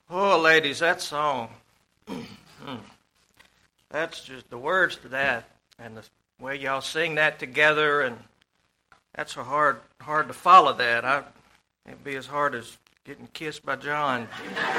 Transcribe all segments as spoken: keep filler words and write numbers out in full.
Oh, ladies, that song. That's just the words to that, and the way y'all sing that together, and that's a hard, hard to follow that. I, it'd be as hard as getting kissed by John.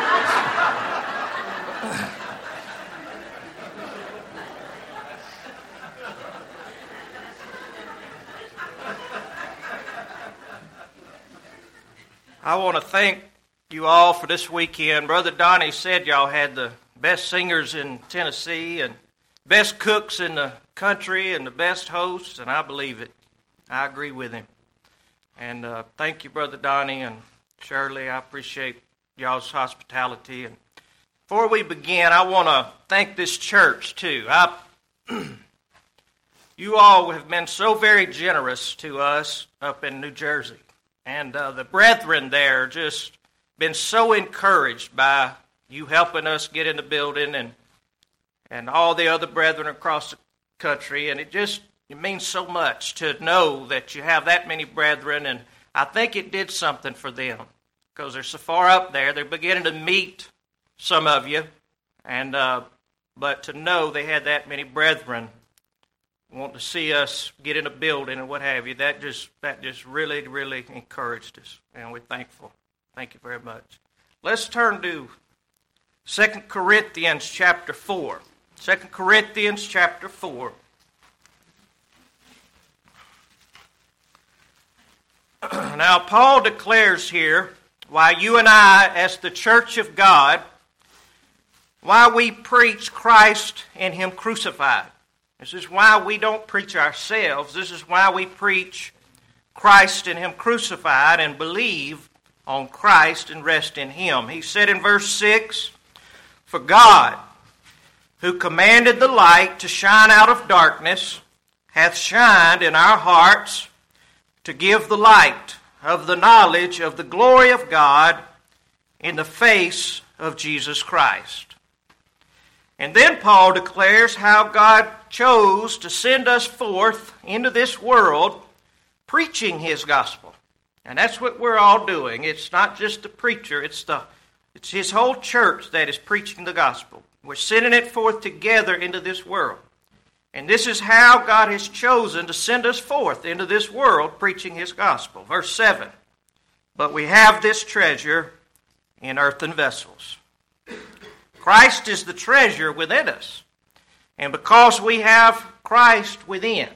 I want to thank you all for this weekend. Brother Donnie said y'all had the best singers in Tennessee and best cooks in the country and the best hosts, and I believe it. I agree with him. And uh, thank you, Brother Donnie and Shirley. I appreciate y'all's hospitality. And before we begin, I want to thank this church, too. I, you all have been so very generous to us up in New Jersey. And uh, the brethren there just been so encouraged by you helping us get in the building and and all the other brethren across the country. And it just it means so much to know that you have that many brethren. And I think it did something for them because they're so far up there. They're beginning to meet some of you. and uh, But to know they had that many brethren want to see us get in a building and what have you, that just that just really, really encouraged us. And we're thankful. Thank you very much. Let's turn to Second Corinthians chapter four. Second Corinthians chapter four. Now, Paul declares here why you and I, as the church of God, why we preach Christ and Him crucified. This is why we don't preach ourselves. This is why we preach Christ and Him crucified and believe on Christ and rest in Him. He said in verse six, "For God, who commanded the light to shine out of darkness, hath shined in our hearts to give the light of the knowledge of the glory of God in the face of Jesus Christ." And then Paul declares how God chose to send us forth into this world preaching His gospel. And that's what we're all doing. It's not just the preacher, it's the it's His whole church that is preaching the gospel. We're sending it forth together into this world. And this is how God has chosen to send us forth into this world preaching His gospel. Verse seven, "But we have this treasure in earthen vessels." Christ is the treasure within us. And because we have Christ within,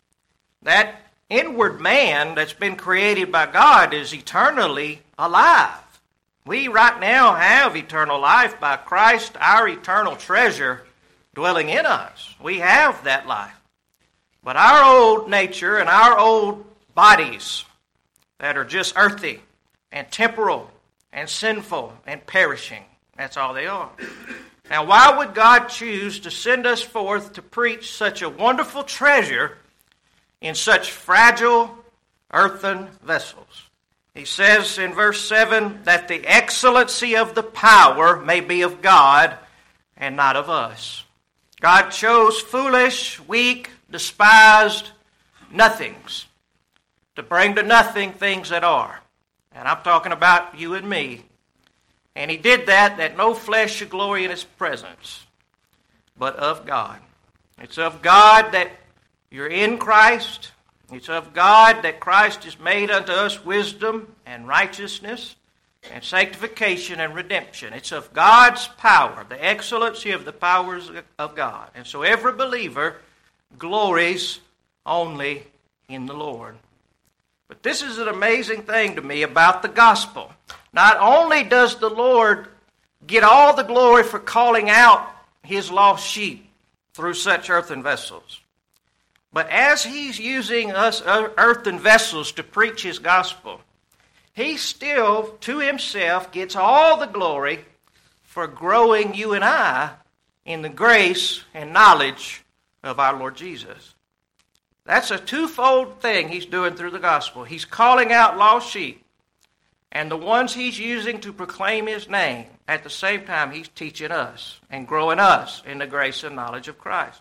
that inward man that's been created by God is eternally alive. We right now have eternal life by Christ, our eternal treasure, dwelling in us. We have that life. But our old nature and our old bodies that are just earthy and temporal and sinful and perishing, that's all they are. Now, why would God choose to send us forth to preach such a wonderful treasure in such fragile earthen vessels? He says in verse seven that the excellency of the power may be of God and not of us. God chose foolish, weak, despised nothings to bring to nothing things that are. And I'm talking about you and me. And He did that, that no flesh should glory in His presence, but of God. It's of God that you're in Christ. It's of God that Christ has made unto us wisdom and righteousness and sanctification and redemption. It's of God's power, the excellency of the powers of God. And so every believer glories only in the Lord. But this is an amazing thing to me about the gospel. Not only does the Lord get all the glory for calling out His lost sheep through such earthen vessels, but as He's using us earthen vessels to preach His gospel, He still, to Himself, gets all the glory for growing you and I in the grace and knowledge of our Lord Jesus. That's a twofold thing He's doing through the gospel. He's calling out lost sheep, and the ones He's using to proclaim His name, at the same time He's teaching us and growing us in the grace and knowledge of Christ.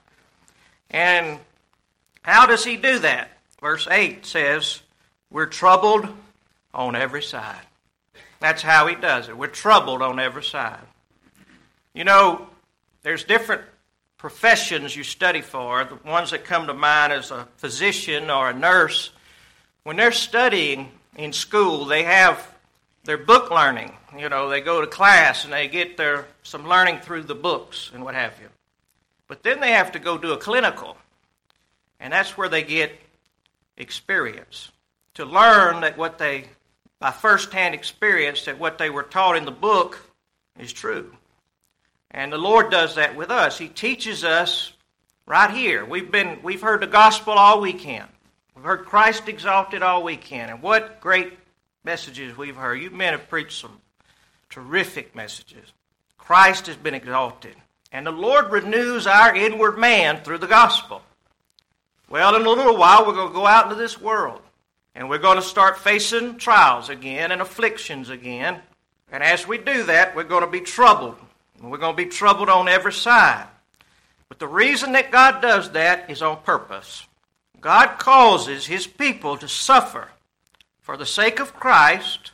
And how does He do that? Verse eight says, "We're troubled on every side." That's how he does it. We're troubled on every side. You know, there's different professions you study for. The ones that come to mind is a physician or a nurse. When they're studying in school, they have their book learning. You know, they go to class and they get their some learning through the books and what have you. But then they have to go do a clinical. And that's where they get experience. To learn that what they, by first-hand experience, that what they were taught in the book is true. And the Lord does that with us. He teaches us right here. We've been, we've heard the gospel all weekend. We've heard Christ exalted all weekend. And what great messages we've heard. You men have preached some terrific messages. Christ has been exalted. And the Lord renews our inward man through the gospel. Well, in a little while, we're going to go out into this world. And we're going to start facing trials again and afflictions again. And as we do that, we're going to be troubled. And we're going to be troubled on every side. But the reason that God does that is on purpose. God causes His people to suffer for the sake of Christ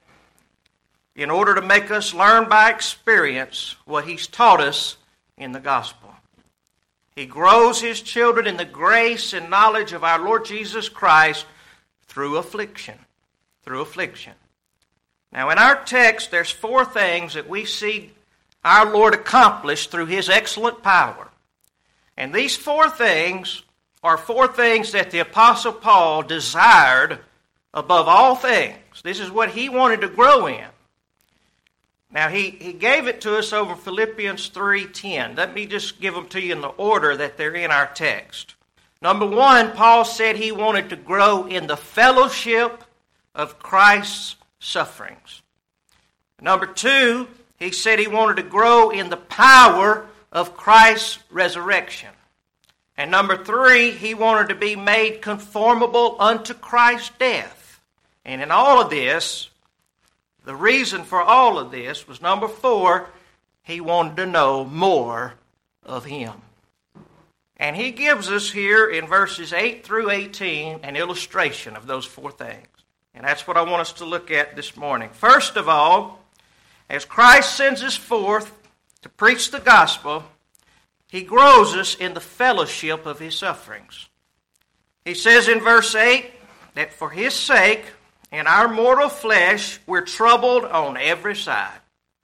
in order to make us learn by experience what He's taught us in the gospel. He grows His children in the grace and knowledge of our Lord Jesus Christ through affliction. Through affliction. Now in our text, there's four things that we see our Lord accomplish through His excellent power. And these four things are four things that the Apostle Paul desired above all things. This is what he wanted to grow in. Now, he, he gave it to us over Philippians three ten. Let me just give them to you in the order that they're in our text. Number one, Paul said he wanted to grow in the fellowship of Christ's sufferings. Number two, he said he wanted to grow in the power of Christ's resurrection. And number three, he wanted to be made conformable unto Christ's death. And in all of this, the reason for all of this was number four, he wanted to know more of Him. And he gives us here in verses eight through eighteen an illustration of those four things. And that's what I want us to look at this morning. First of all, as Christ sends us forth to preach the gospel, He grows us in the fellowship of His sufferings. He says in verse eight that for His sake, in our mortal flesh, we're troubled on every side.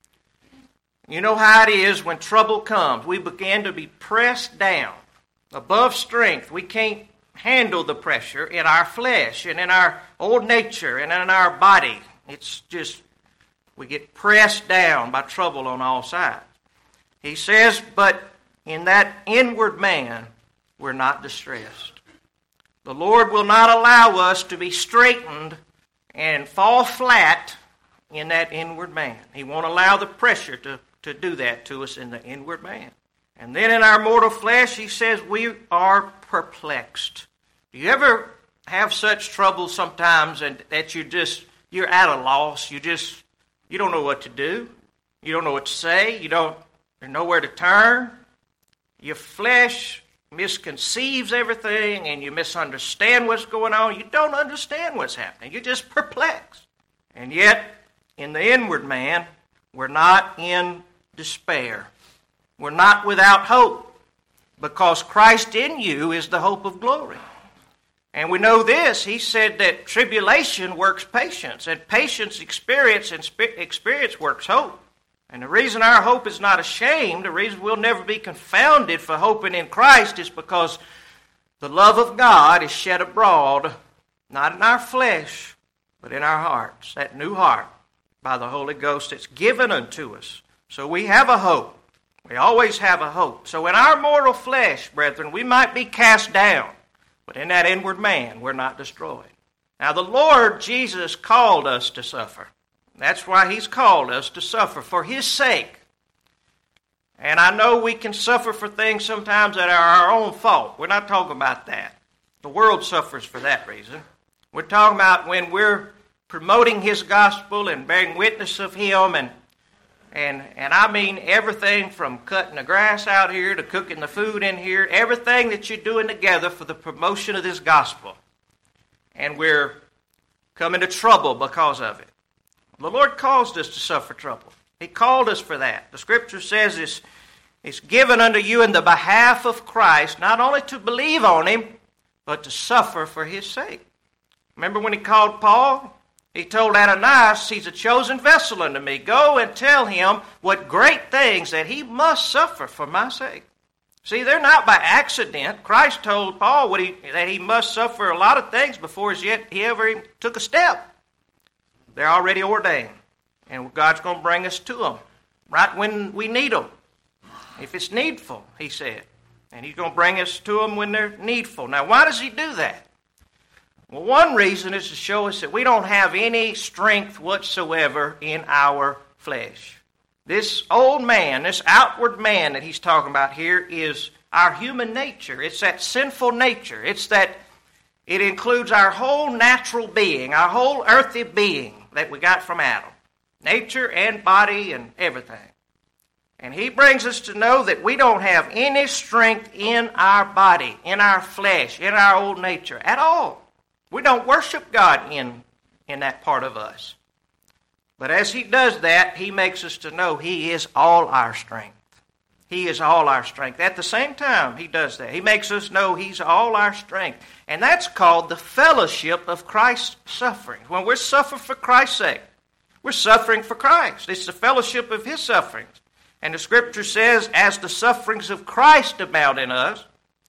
You know how it is when trouble comes. We begin to be pressed down above strength. We can't handle the pressure in our flesh and in our old nature and in our body. It's just, we get pressed down by trouble on all sides. He says, but in that inward man, we're not distressed. The Lord will not allow us to be straightened and fall flat in that inward man. He won't allow the pressure to, to do that to us in the inward man. And then in our mortal flesh, he says we are perplexed. Do you ever have such trouble sometimes and that you just, you're at a loss? You just, you don't know what to do. You don't know what to say. You don't, there's nowhere to turn. Your flesh misconceives everything and you misunderstand what's going on. You don't understand what's happening. You're just perplexed. And yet, in the inward man, we're not in despair. We're not without hope because Christ in you is the hope of glory. And we know this. He said that tribulation works patience, and patience experience, and experience works hope. And the reason our hope is not ashamed, the reason we'll never be confounded for hoping in Christ is because the love of God is shed abroad, not in our flesh, but in our hearts, that new heart by the Holy Ghost that's given unto us. So we have a hope. We always have a hope. So in our mortal flesh, brethren, we might be cast down, but in that inward man, we're not destroyed. Now the Lord Jesus called us to suffer. That's why He's called us to suffer for His sake. And I know we can suffer for things sometimes that are our own fault. We're not talking about that. The world suffers for that reason. We're talking about when we're promoting His gospel and bearing witness of Him. And, and, and I mean everything from cutting the grass out here to cooking the food in here. Everything that you're doing together for the promotion of this gospel. And we're coming to trouble because of it. The Lord caused us to suffer trouble. He called us for that. The Scripture says it's, it's given unto you in the behalf of Christ, not only to believe on Him, but to suffer for His sake. Remember when He called Paul? He told Ananias, he's a chosen vessel unto me. Go and tell him what great things that he must suffer for my sake. See, they're not by accident. Christ told Paul what he, that he must suffer a lot of things before yet he ever took a step. They're already ordained. And God's going to bring us to them right when we need them. If it's needful, He said. And He's going to bring us to them when they're needful. Now, why does He do that? Well, one reason is to show us that we don't have any strength whatsoever in our flesh. This old man, this outward man that he's talking about here is our human nature. It's that sinful nature. It's that it includes our whole natural being, our whole earthly being that we got from Adam. Nature and body and everything. And he brings us to know that we don't have any strength in our body, in our flesh, in our old nature at all. We don't worship God in, in that part of us. But as He does that, He makes us to know He is all our strength. He is all our strength. At the same time, He does that. He makes us know He's all our strength. And that's called the fellowship of Christ's suffering. When we're suffering for Christ's sake, we're suffering for Christ. It's the fellowship of His sufferings. And the Scripture says, as the sufferings of Christ abound in us,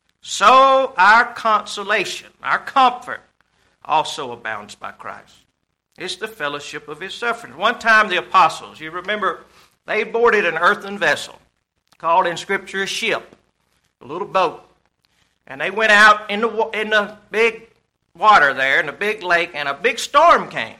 so our consolation, our comfort, also abounds by Christ. It's the fellowship of His suffering. One time the apostles, you remember, they boarded an earthen vessel called in Scripture a ship, a little boat. And they went out in the, in the big water there, in the big lake, and a big storm came.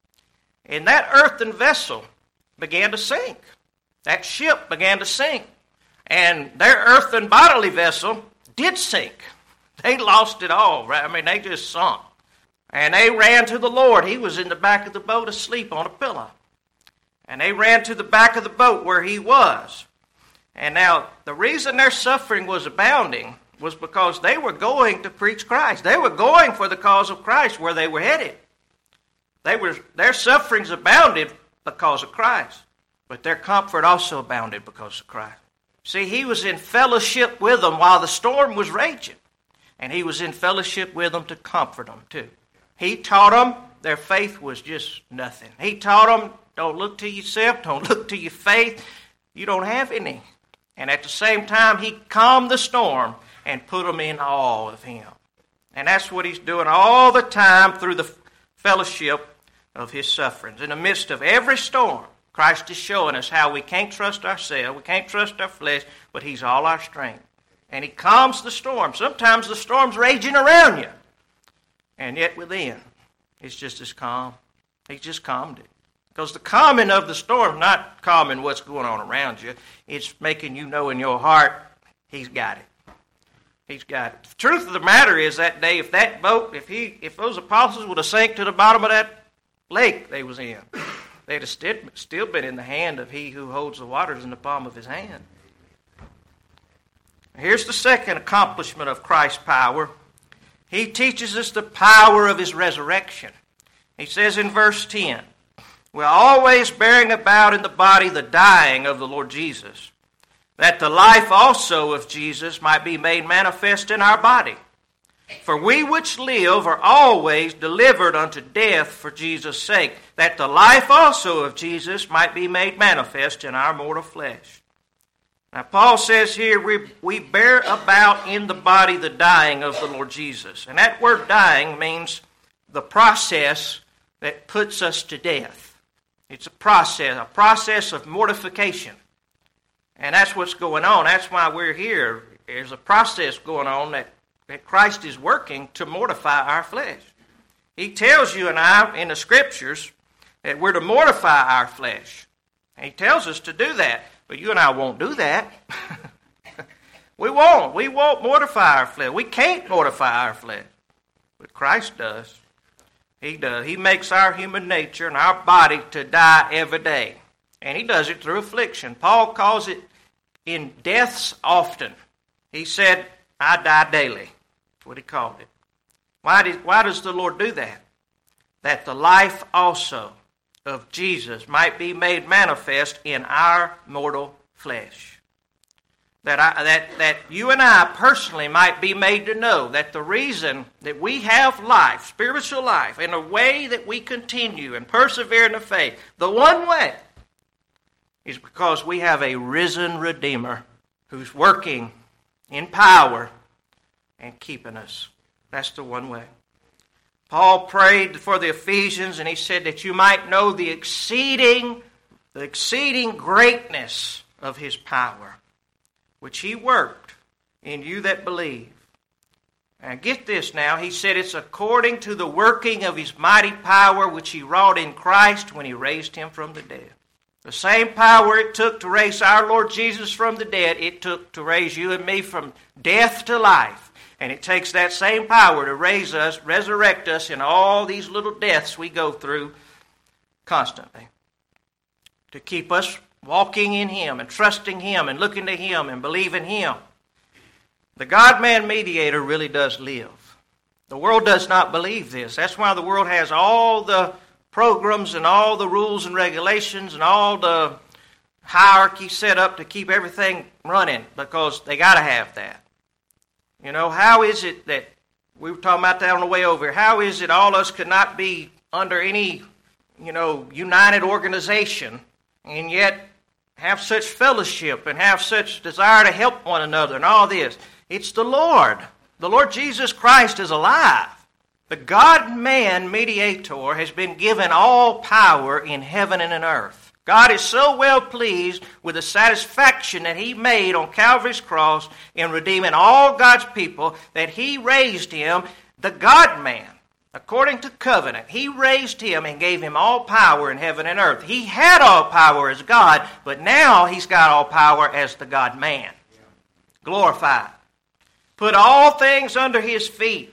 And that earthen vessel began to sink. That ship began to sink. And their earthen bodily vessel did sink. They lost it all, right? I mean, they just sunk. And they ran to the Lord. He was in the back of the boat asleep on a pillow. And they ran to the back of the boat where He was. And now, the reason their suffering was abounding was because they were going to preach Christ. They were going for the cause of Christ where they were headed. They were, their sufferings abounded because of Christ. But their comfort also abounded because of Christ. See, He was in fellowship with them while the storm was raging. And He was in fellowship with them to comfort them too. He taught them their faith was just nothing. He taught them, don't look to yourself, don't look to your faith. You don't have any. And at the same time, He calmed the storm and put them in awe of Him. And that's what He's doing all the time through the fellowship of His sufferings. In the midst of every storm, Christ is showing us how we can't trust ourselves, we can't trust our flesh, but He's all our strength. And He calms the storm. Sometimes the storm's raging around you. And yet within, it's just as calm. He's just calmed it. Because the calming of the storm is not calming what's going on around you. It's making you know in your heart, He's got it. He's got it. The truth of the matter is that day, if that boat, if he, if those apostles would have sank to the bottom of that lake they was in, they'd have still, still been in the hand of He who holds the waters in the palm of His hand. Here's the second accomplishment of Christ's power. He teaches us the power of His resurrection. He says in verse ten, we're always bearing about in the body the dying of the Lord Jesus, that the life also of Jesus might be made manifest in our body. For we which live are always delivered unto death for Jesus' sake, that the life also of Jesus might be made manifest in our mortal flesh. Now, Paul says here, we, we bear about in the body the dying of the Lord Jesus. And that word dying means the process that puts us to death. It's a process, a process of mortification. And that's what's going on. That's why we're here. There's a process going on that, that Christ is working to mortify our flesh. He tells you and I in the Scriptures that we're to mortify our flesh. And He tells us to do that. But you and I won't do that. We won't. We won't mortify our flesh. We can't mortify our flesh. But Christ does. He does. He makes our human nature and our body to die every day. And He does it through affliction. Paul calls it in deaths often. He said, I die daily. That's what he called it. Why, did, why does the Lord do that? That the life also of Jesus might be made manifest in our mortal flesh. That, I, that, that you and I personally might be made to know that the reason that we have life, spiritual life, and the way that we continue and persevere in the faith, the one way, is because we have a risen Redeemer who's working in power and keeping us. That's the one way. Paul prayed for the Ephesians, and he said that you might know the exceeding, the exceeding greatness of his power, which he worked in you that believe. And get this now, he said it's according to the working of his mighty power which he wrought in Christ when he raised him from the dead. The same power it took to raise our Lord Jesus from the dead, it took to raise you and me from death to life. And it takes that same power to raise us, resurrect us in all these little deaths we go through constantly. To keep us walking in him and trusting him and looking to him and believing him. The God-man mediator really does live. The world does not believe this. That's why the world has all the programs and all the rules and regulations and all the hierarchy set up to keep everything running, because they got to have that. You know, how is it that, we were talking about that on the way over here, how is it all of us could not be under any, you know, united organization and yet have such fellowship and have such desire to help one another and all this? It's the Lord. The Lord Jesus Christ is alive. The God-man mediator has been given all power in heaven and in earth. God is so well pleased with the satisfaction that he made on Calvary's cross in redeeming all God's people that he raised him, the God-man, according to covenant. He raised him and gave him all power in heaven and earth. He had all power as God, but now he's got all power as the God-man. Glorified. Put all things under his feet.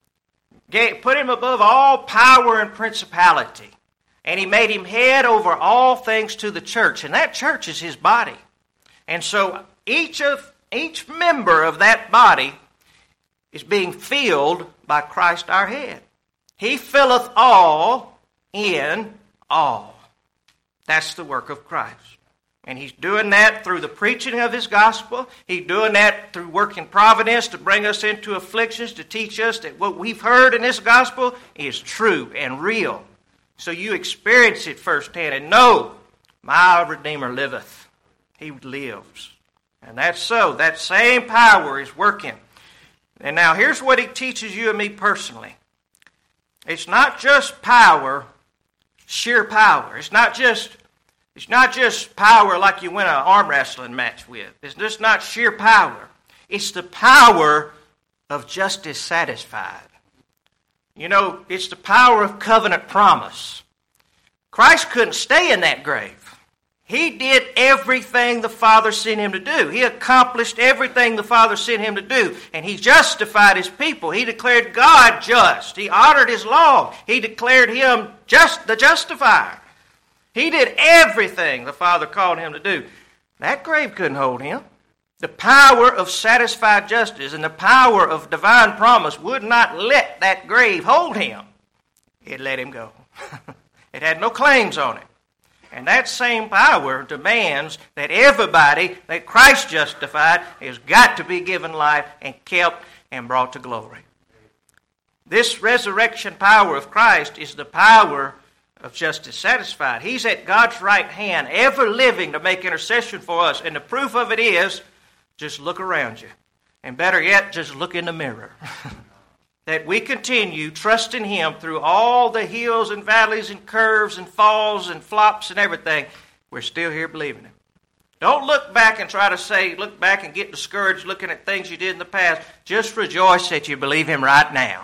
Put him above all power and principality. And he made him head over all things to the church. And that church is his body. And so each of each member of that body is being filled by Christ our head. He filleth all in all. That's the work of Christ. And he's doing that through the preaching of his gospel. He's doing that through working providence to bring us into afflictions, to teach us that what we've heard in this gospel is true and real. So you experience it firsthand and know, my Redeemer liveth. He lives. And that's so. That same power is working. And now here's what he teaches you and me personally. It's not just power, sheer power. It's not just It's not just power like you win an arm wrestling match with. It's just not sheer power. It's the power of justice satisfied. You know, it's the power of covenant promise. Christ couldn't stay in that grave. He did everything the Father sent him to do. He accomplished everything the Father sent him to do. And he justified his people. He declared God just. He honored his law. He declared him just the justifier. He did everything the Father called him to do. That grave couldn't hold him. The power of satisfied justice and the power of divine promise would not let that grave hold him. It let him go. It had no claims on it. And that same power demands that everybody that Christ justified has got to be given life and kept and brought to glory. This resurrection power of Christ is the power of justice satisfied. He's at God's right hand, ever living to make intercession for us. And the proof of it is, just look around you. And better yet, just look in the mirror. That we continue trusting him through all the hills and valleys and curves and falls and flops and everything. We're still here believing him. Don't look back and try to say, look back and get discouraged looking at things you did in the past. Just rejoice that you believe him right now.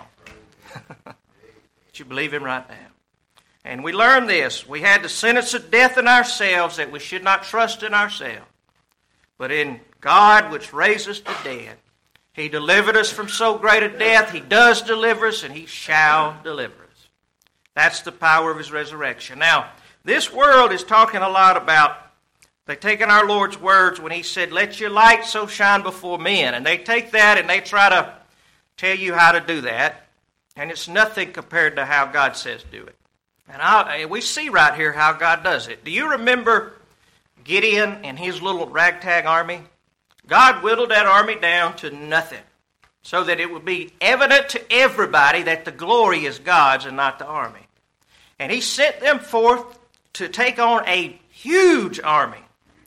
That you believe him right now. And we learned this. We had the sentence of death in ourselves, that we should not trust in ourselves, but in God which raises the dead. He delivered us from so great a death. He does deliver us, and he shall deliver us. That's the power of his resurrection. Now, this world is talking a lot about, they've taken our Lord's words when he said, let your light so shine before men. And they take that and they try to tell you how to do that. And it's nothing compared to how God says do it. And I, we see right here how God does it. Do you remember Gideon and his little ragtag army? God whittled that army down to nothing so that it would be evident to everybody that the glory is God's and not the army. And he sent them forth to take on a huge army.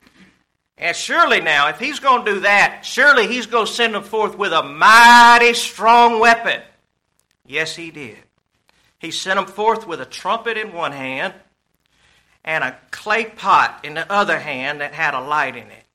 And surely now, if he's going to do that, surely he's going to send them forth with a mighty strong weapon. Yes, he did. He sent them forth with a trumpet in one hand and a clay pot in the other hand that had a light in it.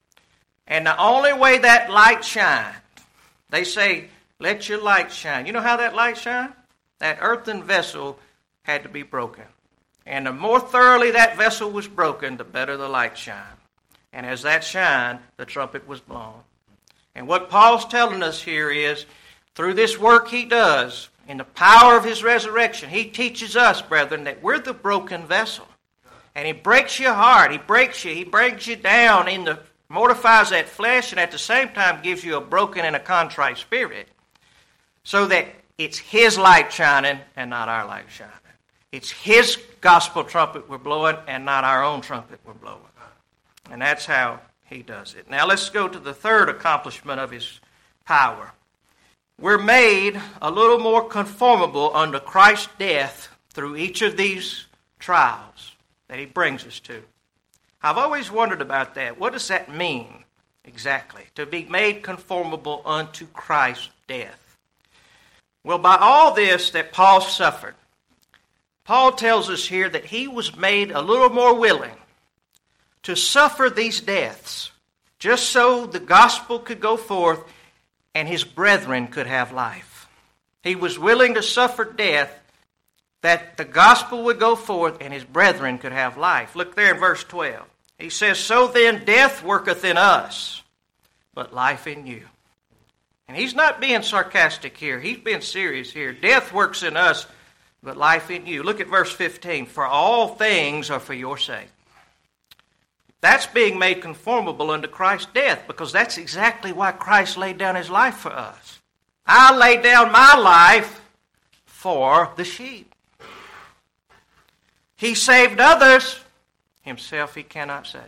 And the only way that light shined, they say, let your light shine. You know how that light shined? That earthen vessel had to be broken. And the more thoroughly that vessel was broken, the better the light shined. And as that shined, the trumpet was blown. And what Paul's telling us here is, through this work he does, in the power of his resurrection, he teaches us, brethren, that we're the broken vessel. And he breaks your heart. He breaks you. He brings you down in the mortifies that flesh, and at the same time gives you a broken and a contrite spirit, so that it's his light shining and not our light shining. It's his gospel trumpet we're blowing and not our own trumpet we're blowing. And that's how he does it. Now let's go to the third accomplishment of his power. We're made a little more conformable under Christ's death through each of these trials that he brings us to. I've always wondered about that. What does that mean exactly? To be made conformable unto Christ's death. Well, by all this that Paul suffered, Paul tells us here that he was made a little more willing to suffer these deaths, just so the gospel could go forth and his brethren could have life. He was willing to suffer death that the gospel would go forth and his brethren could have life. Look there in verse twelve. He says, so then death worketh in us, but life in you. And he's not being sarcastic here. He's being serious here. Death works in us, but life in you. Look at verse fifteen. For all things are for your sake. That's being made conformable unto Christ's death, because that's exactly why Christ laid down his life for us. I laid down my life for the sheep. He saved others. Himself he cannot save.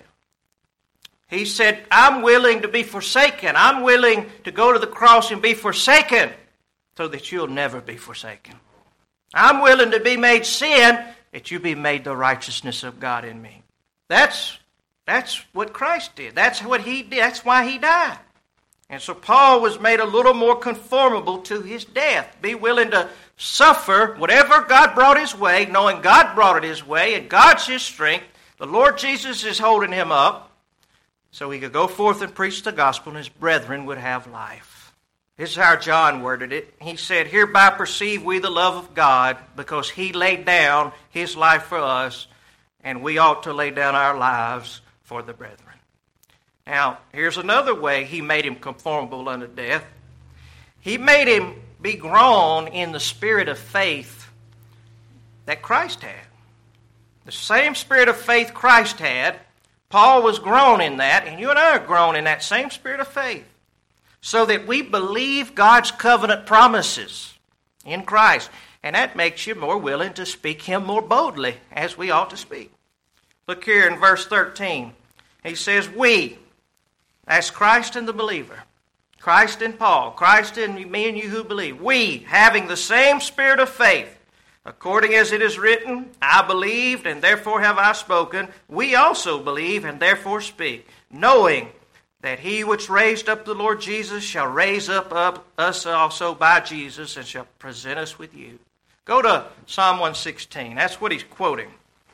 He said, I'm willing to be forsaken. I'm willing to go to the cross and be forsaken so that you'll never be forsaken. I'm willing to be made sin that you be made the righteousness of God in me. That's, that's what Christ did. That's what he did. That's why he died. And so Paul was made a little more conformable to his death. Be willing to suffer whatever God brought his way, knowing God brought it his way, and God's his strength. The Lord Jesus is holding him up so he could go forth and preach the gospel and his brethren would have life. This is how John worded it. He said, hereby perceive we the love of God, because he laid down his life for us, and we ought to lay down our lives for the brethren. Now, here's another way he made him conformable unto death. He made him be grown in the spirit of faith that Christ had. The same spirit of faith Christ had, Paul was grown in that, and you and I are grown in that same spirit of faith, so that we believe God's covenant promises in Christ. And that makes you more willing to speak him more boldly, as we ought to speak. Look here in verse thirteen. He says, we, that's Christ and the believer, Christ and Paul, Christ and me and you who believe, we, having the same spirit of faith, according as it is written, I believed, and therefore have I spoken. We also believe, and therefore speak, knowing that he which raised up the Lord Jesus shall raise up, up us also by Jesus, and shall present us with you. Go to Psalm one sixteen. That's what he's quoting.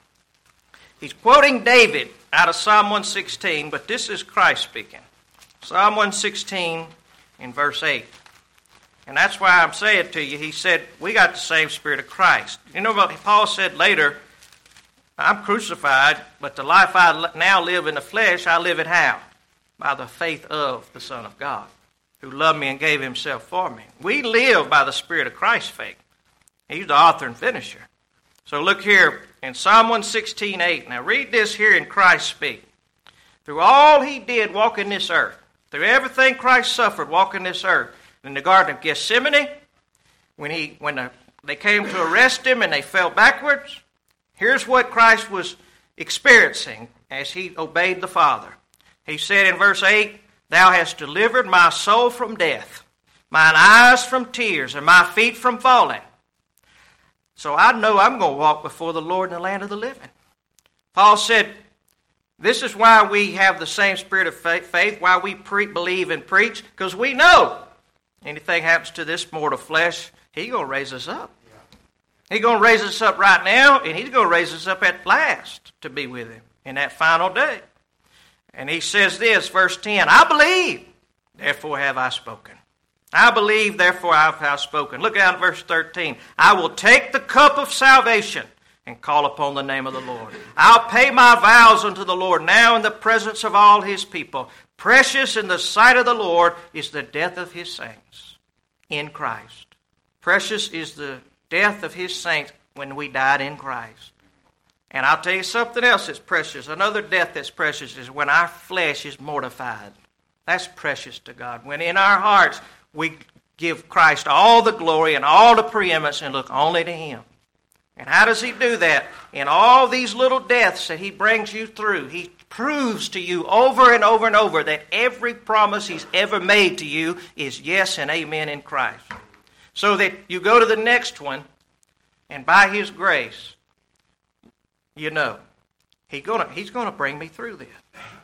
He's quoting David out of Psalm one sixteen, but this is Christ speaking. Psalm one sixteen in verse eight. And that's why I'm saying to you, he said, we got the same spirit of Christ. You know what Paul said later? I'm crucified, but the life I now live in the flesh, I live it how? By the faith of the Son of God, who loved me and gave himself for me. We live by the spirit of Christ's faith. He's the author and finisher. So look here in Psalm one sixteen, eight. Now read this here in Christ speak. Through all he did walking this earth, through everything Christ suffered walking this earth, in the Garden of Gethsemane, when he when the, they came to arrest him and they fell backwards, Here's what Christ was experiencing as he obeyed the Father. He said in verse eight, "Thou hast delivered my soul from death, mine eyes from tears, and my feet from falling. So I know I'm going to walk before the Lord in the land of the living." Paul said, this is why we have the same spirit of faith, why we pre- believe and preach, because we know anything happens to this mortal flesh, He's going to raise us up. He's going to raise us up right now, and He's going to raise us up at last to be with Him in that final day. And he says this, verse ten, "I believe, therefore have I spoken. I believe, therefore I have spoken." Look down at verse thirteen. "I will take the cup of salvation and call upon the name of the Lord. I'll pay my vows unto the Lord now in the presence of all His people. Precious in the sight of the Lord is the death of His saints in Christ." Precious is the death of His saints when we died in Christ. And I'll tell you something else that's precious. Another death that's precious is when our flesh is mortified. That's precious to God. When in our hearts we give Christ all the glory and all the preeminence and look only to Him. And how does He do that? In all these little deaths that He brings you through, He proves to you over and over and over that every promise He's ever made to you is yes and amen in Christ. So that you go to the next one, and by His grace, you know, he gonna, He's going to bring me through this.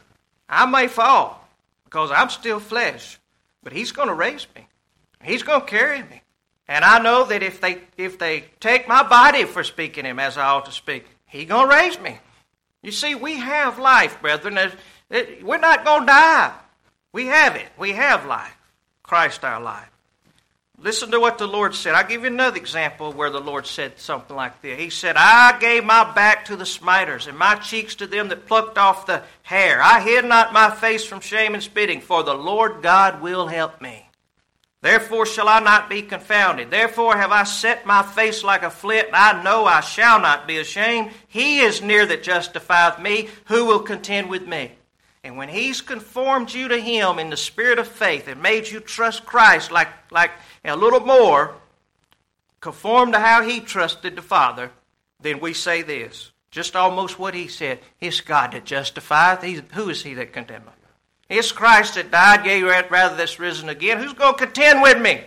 I may fall because I'm still flesh, but He's going to raise me. He's going to carry me. And I know that if they if they take my body for speaking Him as I ought to speak, He's going to raise me. You see, we have life, brethren. We're not going to die. We have it. We have life. Christ our life. Listen to what the Lord said. I'll give you another example where the Lord said something like this. He said, "I gave my back to the smiters, and my cheeks to them that plucked off the hair. I hid not my face from shame and spitting, for the Lord God will help me. Therefore shall I not be confounded. Therefore have I set my face like a flint, and I know I shall not be ashamed. He is near that justifieth me. Who will contend with me?" And when He's conformed you to Him in the spirit of faith and made you trust Christ like, like a little more, conformed to how He trusted the Father, then we say this, just almost what He said, "It's God that justifieth. He's, who is He that condemneth? It's Christ that died, yea, rather that's risen again. Who's going to contend with me?"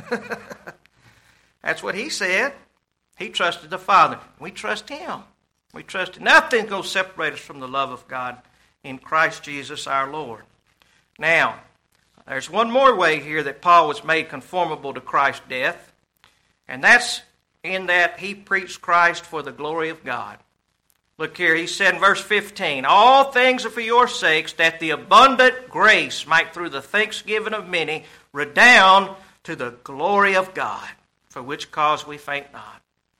That's what He said. He trusted the Father. We trust Him. We trust Him. Nothing's going to separate us from the love of God in Christ Jesus our Lord. Now, there's one more way here that Paul was made conformable to Christ's death, and that's in that he preached Christ for the glory of God. Look here, he said in verse fifteen, "All things are for your sakes, that the abundant grace might through the thanksgiving of many redound to the glory of God, for which cause we faint not."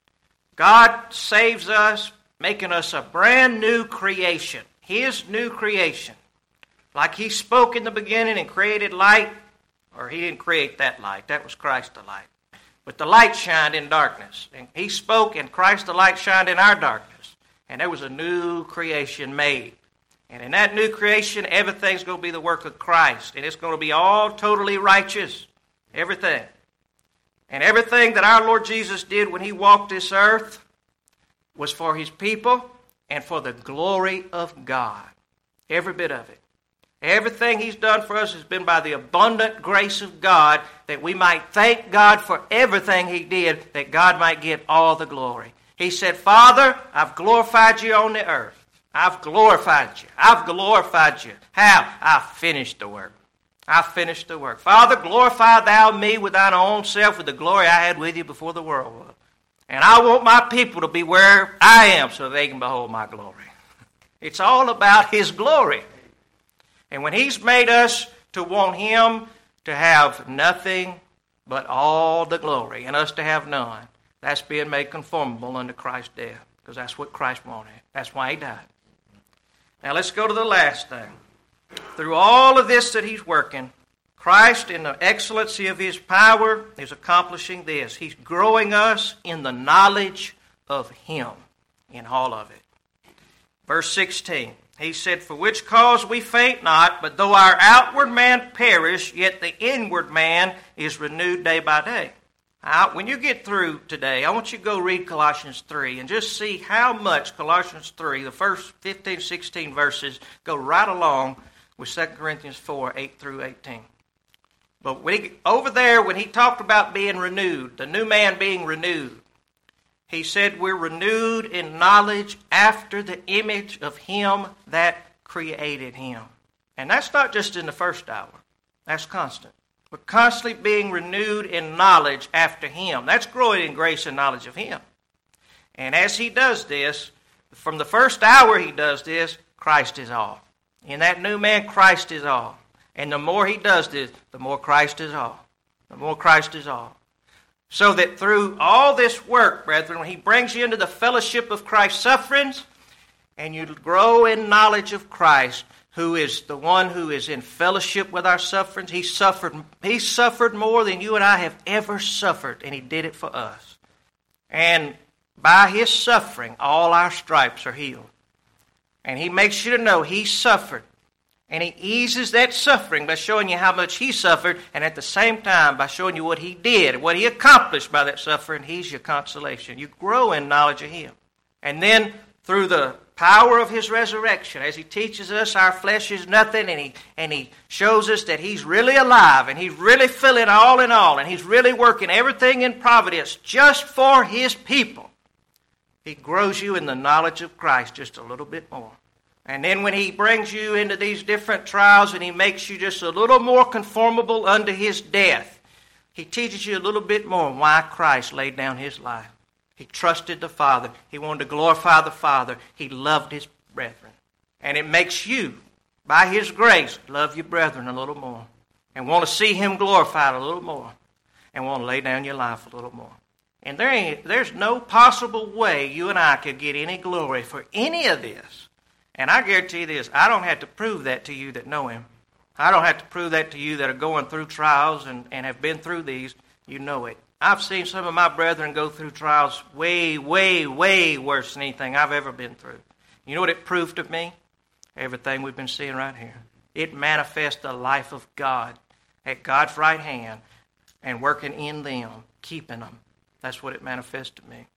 God saves us, making us a brand new creation. His new creation. Like He spoke in the beginning and created light, or He didn't create that light. That was Christ the light. But the light shined in darkness. And He spoke, and Christ the light shined in our darkness. And there was a new creation made. And in that new creation, everything's going to be the work of Christ. And it's going to be all totally righteous. Everything. And everything that our Lord Jesus did when He walked this earth was for His people and for the glory of God. Every bit of it. Everything He's done for us has been by the abundant grace of God, that we might thank God for everything He did, that God might get all the glory. He said, "Father, I've glorified you on the earth. I've glorified you. I've glorified you." How? I've finished the work. I've finished the work. "Father, glorify thou me with thine own self with the glory I had with you before the world was. And I want my people to be where I am so they can behold my glory." It's all about His glory. And when He's made us to want Him to have nothing but all the glory and us to have none, that's being made conformable unto Christ's death, because that's what Christ wanted. That's why He died. Now let's go to the last thing. Through all of this that He's working, Christ, in the excellency of His power, is accomplishing this. He's growing us in the knowledge of Him in all of it. Verse sixteen, he said, "For which cause we faint not, but though our outward man perish, yet the inward man is renewed day by day. Uh, when you get through today, I want you to go read Colossians three and just see how much Colossians three, the first fifteen, sixteen verses, go right along with Second Corinthians four, eight through eighteen. But when he, over there, when he talked about being renewed, the new man being renewed, he said we're renewed in knowledge after the image of him that created him. And that's not just in the first hour. That's constant. We're constantly being renewed in knowledge after him. That's growing in grace and knowledge of him. And as he does this, from the first hour he does this, Christ is all. In that new man, Christ is all. And the more he does this, the more Christ is all. The more Christ is all. So that through all this work, brethren, when he brings you into the fellowship of Christ's sufferings, and you grow in knowledge of Christ, who is the one who is in fellowship with our sufferings, he suffered, he suffered more than you and I have ever suffered, and he did it for us. And by his suffering, all our stripes are healed. And he makes you to know he suffered. And he eases that suffering by showing you how much he suffered, and at the same time by showing you what he did, what he accomplished by that suffering. He's your consolation. You grow in knowledge of him. And then through the power of his resurrection, as he teaches us our flesh is nothing, and he, and he shows us that he's really alive, and he's really filling all in all, and he's really working everything in providence just for his people. He grows you in the knowledge of Christ just a little bit more. And then when he brings you into these different trials and he makes you just a little more conformable unto his death, he teaches you a little bit more why Christ laid down his life. He trusted the Father. He wanted to glorify the Father. He loved his brethren. And it makes you, by his grace, love your brethren a little more and want to see him glorified a little more and want to lay down your life a little more. And there ain't, there's no possible way you and I could get any glory for any of this. And I guarantee you this, I don't have to prove that to you that know him. I don't have to prove that to you that are going through trials and, and have been through these. You know it. I've seen some of my brethren go through trials way, way, way worse than anything I've ever been through. You know what it proved to me? Everything we've been seeing right here. It manifests the life of God at God's right hand and working in them, keeping them. That's what it manifests to me.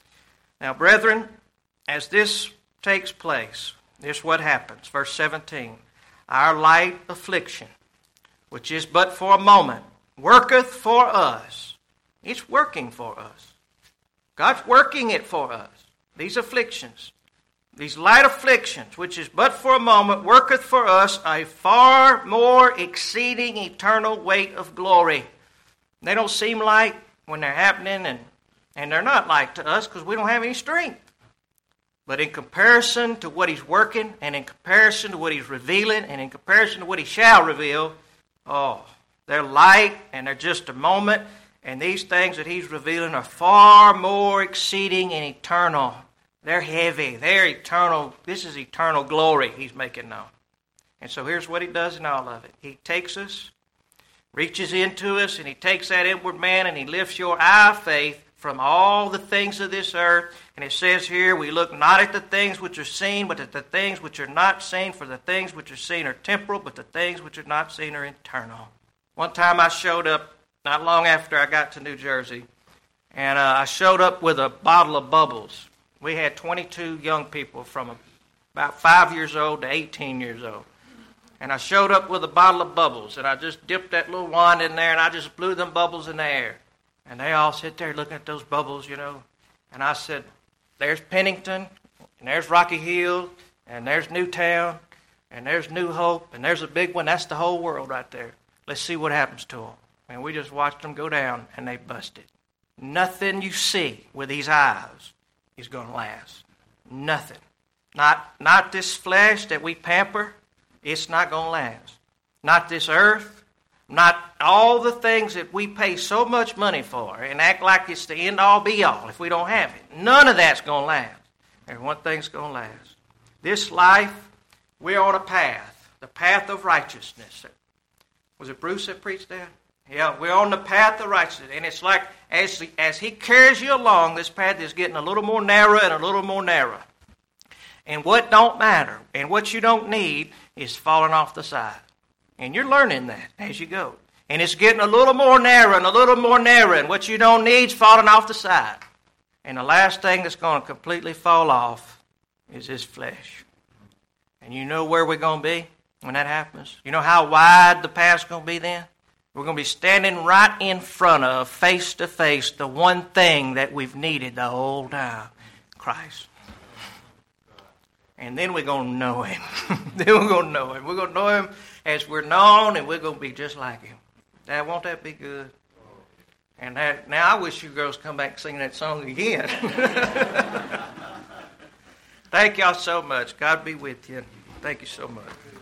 Now, brethren, as this takes place, here's what happens. Verse seventeen. Our light affliction, which is but for a moment, worketh for us. It's working for us. God's working it for us. These afflictions, these light afflictions, which is but for a moment, worketh for us a far more exceeding eternal weight of glory. They don't seem light when they're happening, and, and they're not light to us because we don't have any strength. But in comparison to what he's working, and in comparison to what he's revealing, and in comparison to what he shall reveal, oh, they're light, and they're just a moment, and these things that he's revealing are far more exceeding and eternal. They're heavy. They're eternal. This is eternal glory he's making known. And so here's what he does in all of it. He takes us, reaches into us, and he takes that inward man, and he lifts your eye of faith from all the things of this earth. And it says here, we look not at the things which are seen, but at the things which are not seen. For the things which are seen are temporal, but the things which are not seen are eternal. One time I showed up, not long after I got to New Jersey, and uh, I showed up with a bottle of bubbles. We had twenty-two young people from about five years old to eighteen years old. And I showed up with a bottle of bubbles, and I just dipped that little wand in there, and I just blew them bubbles in the air. And they all sit there looking at those bubbles, you know. And I said, there's Pennington, and there's Rocky Hill, and there's Newtown, and there's New Hope, and there's a big one. That's the whole world right there. Let's see what happens to them. And we just watched them go down, and they busted. Nothing you see with these eyes is going to last. Nothing. Not, not this flesh that we pamper. It's not going to last. Not this earth. Not all the things that we pay so much money for and act like it's the end-all, be-all if we don't have it. None of that's going to last. There's one thing's going to last. This life, we're on a path, the path of righteousness. Was it Bruce that preached that? Yeah, we're on the path of righteousness. And it's like as, as he carries you along, this path is getting a little more narrow and a little more narrow. And what don't matter and what you don't need is falling off the side. And you're learning that as you go. And it's getting a little more narrow and a little more narrow. And what you don't need is falling off the side. And the last thing that's going to completely fall off is this flesh. And you know where we're going to be when that happens? You know how wide the path's going to be then? We're going to be standing right in front of, face to face, the one thing that we've needed the whole time, Christ. And then we're going to know Him. Then we're going to know Him. We're going to know Him as we're known, and we're going to be just like Him. Dad, won't that be good? And that, now I wish you girls come back and sing that song again. Thank y'all so much. God be with you. Thank you so much.